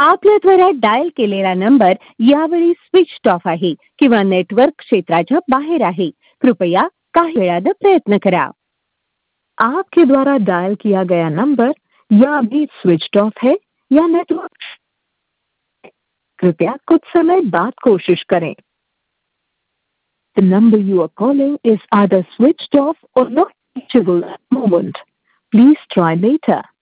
आपल्याद्वारे dial केलेला number यावेळी switched off आहे किंवा नेटवर्क क्षेत्राच्या बाहेर आहे. कृपया काही वेळानं प्रयत्न करा. आपके द्वारा डायल किया गया नंबर या अभी स्विच्ड ऑफ है या नेटवर्क. कृपया कुछ समय बाद कोशिश करें. The number you are calling is either switched off or not reachable at the moment. Please try later.